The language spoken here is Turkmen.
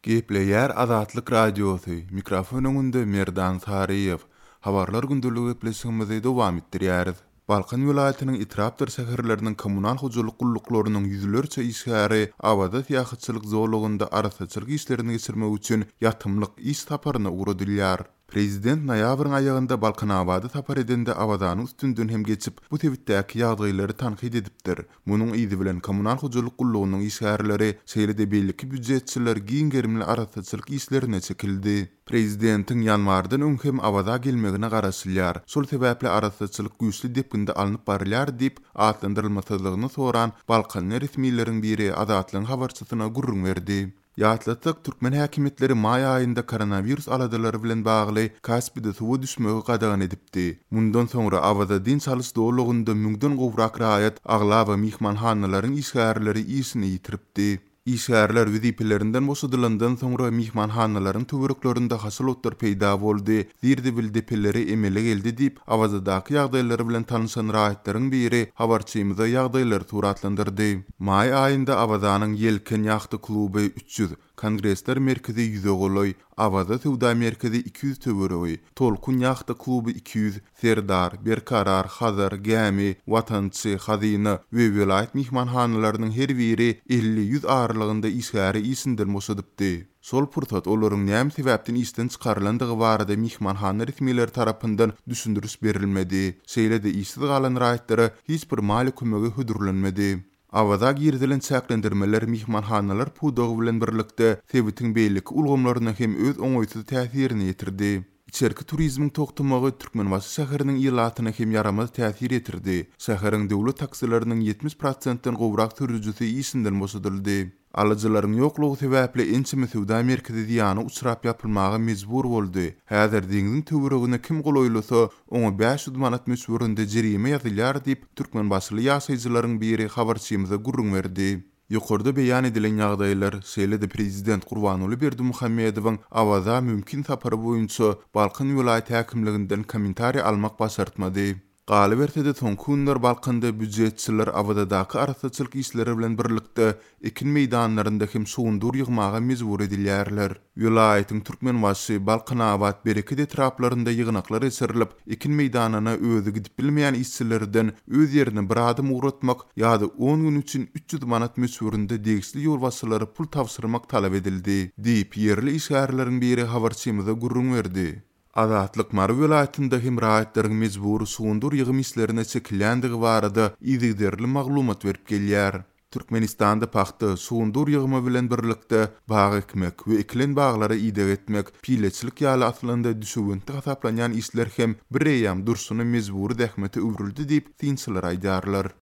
Gepleyer Azatlyk Radiosu. Mikrofon öňünde Merdan Sariýew. Habarlar gündüligi bileşigimizi dowam etdirýäris. Balkan vilayatynyň Itrapdyr şäherleriniň kommunal hujuluk gulluklarının yüzlerçe işgäri awada ýahyçylyk zorlugynda arasaçylyk işlerini geçirmek üçin ýatymlyk iş taparyna uğradylýar. Prezident noýabryň aýagynda Balkanabady tapar edende awadaň üstünden hem geçip bu tebitdäki ýagdaýlary tanqid edipdir. Munyň ýygy bilen kommunal hujuluk gullugynyň işgärleri şeýlede belli büdjetçiler giň gerimli arasaçylyk işlerine çekildi. Prezidentiň ýanwardan öň hem awada gelmegine garaşylýar. Şol sebäple arasaçylyk güýçli depinde alınıp barylýar diýip atlandyrylmaslygyny soran Balkan resmiýetleriň biri Azatlyň habarçysyna gurrun berdi. Ýatlatyk türkmen häkimetleri may aýynda koronavirus aladylary bilen bagly Kaspide suwa düşmegi gadagan edipdi. Mundan soňra awada din çalyş dowlugynda müňden gowrak raýat aglaba mihmanhanalaryň işgärleri ýysyny ýitiripdi. İşgärler wezipelerinden boşadylandan soňra mihmanhanalaryň töwereklerinde hasylatlar peýda boldy. Zirde bildepeleri emele geldi diýip awazadaky ýagdaýlary bilen tanışan raýatlaryň biri habarçymyza ýagdaýlary suratlandyrdy. May aýynda awazanyň Yelken ýagty kluby 300, Kongresler merkezi 100 goloy, Awada Sowda merkezi 200 töwereği, Tolkun ýagty kluby 200, Serdar, Berkarar, Hazar, Gämi, Watançy, Hazyna we vilayat mihmanhanalarynyň her biri 50-100 aralygynda işgäri ýysyndyrmy boşadypdy. Sol pursat olaryň näme sebäpden işden çykarylandygy barada mihmanhana resmiýetleri tarapyndan düşündürüş berilmedi. Şeýlede işsiz galan raýatlary hiç bir mali kömegi hödürlenmedi. Awada girdilen çäklendirmeler mihmanhanalar pudogy bilen birlikde sebitiň beýleki ulgamlaryna hem öz oňoýsuz täsirini ýetirdi. İçerki turizmiň toktumagy Türkmenbaşy şäheriniň ýylatyna hem yaramaz täsir etirdi. Şäheriň döwlet taksileriniň 70%-den gowrak sürüjüsi ýysynden boşadyldy. Alyjylaryň ýoklugy sebäple ençime Sowda merkezi ýany uçrap ýapylmagy mejbur boldy. Häzir deňiziň töweregine kim goloýlasa, oňa 500 manat meşgurynda jerime ýazylýar diýip Türkmenbaşyly ýaşaýjylaryň biri habarçymyza gurrun berdi. Ýokarda beýan edilen ýagdaýlar şeýlede prezident Gurbanyly Berdimuhammedowyň awada mümkin tapary boýunça Balkan vilayaty häkimliginden kommentariýa almak başartmady. Galy bertede soňky günler Balkanda büdjetçiler awadaky arasaçylyk işleri bilen birlikde ekin meýdanlarynda hem suwundur ýygmaga mejbur edilýärler. Vilayatyň Türkmenbaşy, Balkanabad, Bereket etraplarynda ýygnaklar eserilip, ekin meýdanyna özü gidip bilmeýän işçilerden öz ýerine bir adam uğratmak ýa-da 10 gün üçin 300 manat meşgurynda degişli ýolbaşçylary pul tapşyrmak talap edildi, diýip ýerli işgärleriň biri habarçymyza gurrun berdi. Azatlyk Mar vilayatynda hem raýatlaryň mejbur suwundur ýygym işlerine çekilýändigi barada ýygyderli maglumat berip gelýär. Türkmenistanda paxta suwundur ýygymy bilen birlikde bag ekmek we eklen baglary ýydyk etmek, pileçilik ýaly aslynda düşüwünti hasaplanýan işler hem bir ýam dursuny mejbur dähmeti öwrüldi diýip tinçiler aýdarlar.